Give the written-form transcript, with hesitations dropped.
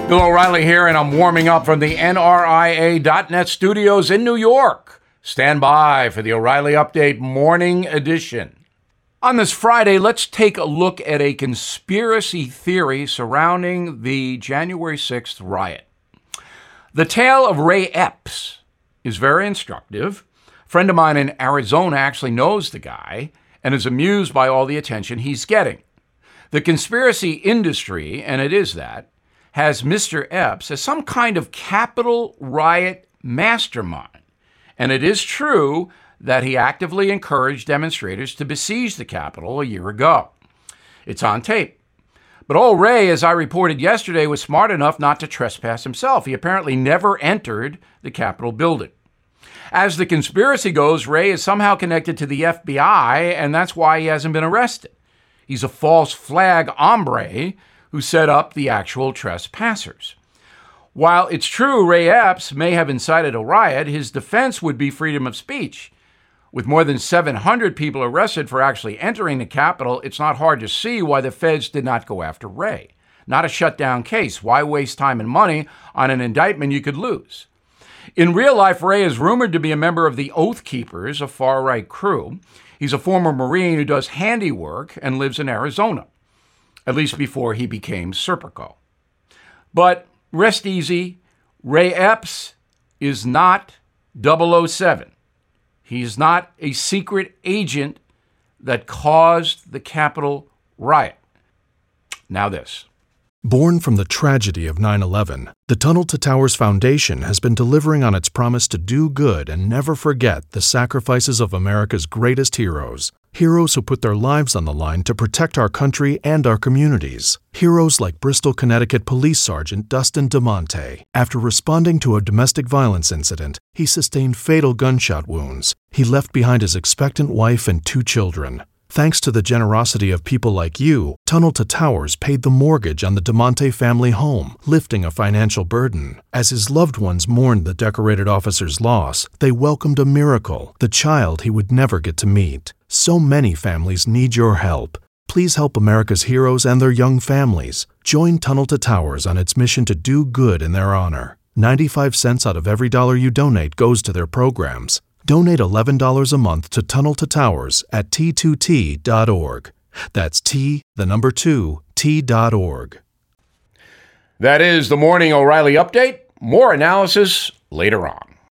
Bill O'Reilly here, and I'm warming up from the NRIA.net studios in New York. Stand by for the O'Reilly Update Morning Edition. On this Friday, let's take a look at a conspiracy theory surrounding the January 6th riot. The tale of Ray Epps is very instructive. A friend of mine in Arizona actually knows the guy and is amused by all the attention he's getting. The conspiracy industry, and it is that, has Mr. Epps as some kind of Capitol riot mastermind. And it is true that he actively encouraged demonstrators to besiege the Capitol a year ago. It's on tape. But old Ray, as I reported yesterday, was smart enough not to trespass himself. He apparently never entered the Capitol building. As the conspiracy goes, Ray is somehow connected to the FBI, and that's why he hasn't been arrested. He's a false flag hombre who set up the actual trespassers. While it's true Ray Epps may have incited a riot, his defense would be freedom of speech. With more than 700 people arrested for actually entering the Capitol, it's not hard to see why the feds did not go after Ray. Not a shutdown case. Why waste time and money on an indictment you could lose? In real life, Ray is rumored to be a member of the Oath Keepers, a far-right crew. He's a former Marine who does handiwork and lives in Arizona, at least before he became Serpico. But rest easy, Ray Epps is not 007. He's not a secret agent that caused the Capitol riot. Now this. Born from the tragedy of 9/11, the Tunnel to Towers Foundation has been delivering on its promise to do good and never forget the sacrifices of America's greatest heroes. Heroes who put their lives on the line to protect our country and our communities. Heroes like Bristol, Connecticut Police Sergeant Dustin DeMonte. After responding to a domestic violence incident, he sustained fatal gunshot wounds. He left behind his expectant wife and 2 children. Thanks to the generosity of people like you, Tunnel to Towers paid the mortgage on the DeMonte family home, lifting a financial burden. As his loved ones mourned the decorated officer's loss, they welcomed a miracle, the child he would never get to meet. So many families need your help. Please help America's heroes and their young families. Join Tunnel to Towers on its mission to do good in their honor. 95 cents out of every dollar you donate goes to their programs. Donate $11 a month to Tunnel to Towers at T2T.org. That's T2T.org. That is the Morning O'Reilly Update. More analysis later on.